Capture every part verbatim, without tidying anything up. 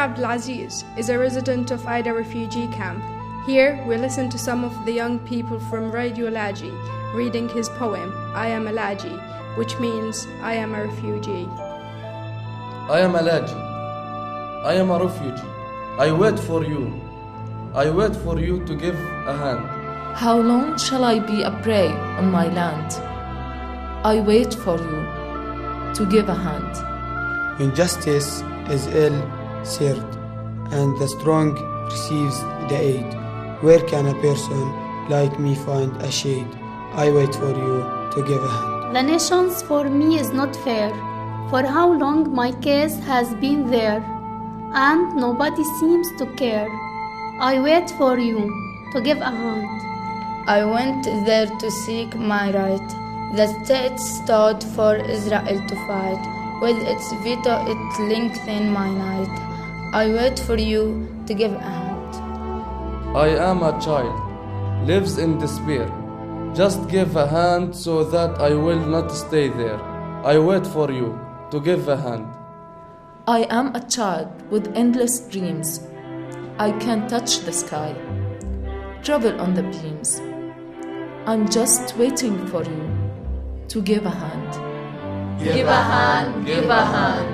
Abdelaziz is a resident of Aida refugee camp. Here we listen to some of the young people from Radio Laji reading his poem, I Am a Laji, which means I am a refugee. I am a Laji. I am a refugee. I wait for you. I wait for you to give a hand. How long shall I be a prey on my land? I wait for you to give a hand. When justice is ill served and the strong receives the aid, where can a person like me find a shade? I wait for you to give a hand. The nations for me is not fair, for how long my case has been there, and nobody seems to care. I wait for you to give a hand. I went there to seek my right. The state stood for Israel to fight. With its veto it lengthened my night. I wait for you to give a hand. I am a child, lives in despair. Just give a hand so that I will not stay there. I wait for you to give a hand. I am a child with endless dreams. I can touch the sky, travel on the beams. I'm just waiting for you to give a hand. Give, give a hand, give a hand.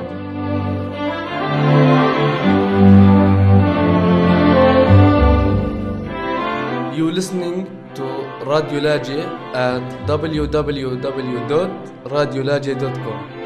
You listening to Radio Laji at w w w dot radio laji dot com.